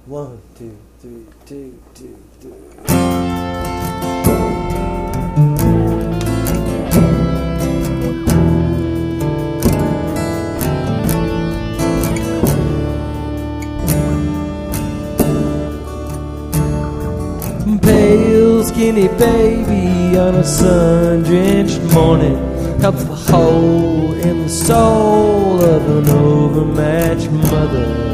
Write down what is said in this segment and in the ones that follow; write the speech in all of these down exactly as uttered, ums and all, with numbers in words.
One, two, three, two, two, three. Pale, skinny baby on a sun-drenched morning helps the hole in the soul of an overmatched mother.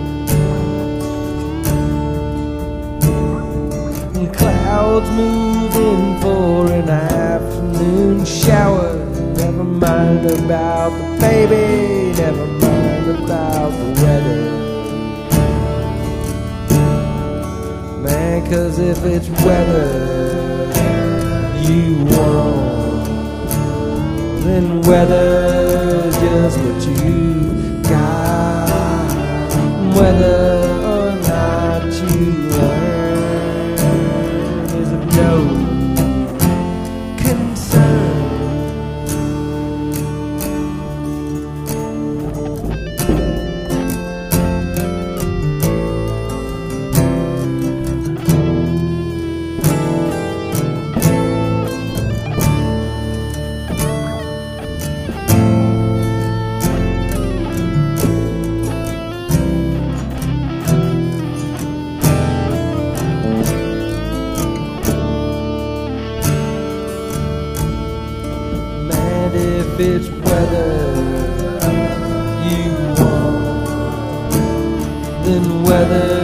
And clouds move in for an afternoon shower. Never mind about the baby, never mind about the weather. Man, 'cause if it's weather you want, then weather's just what you got. Whether or not you learn is of no concern. If it's weather you want, then weather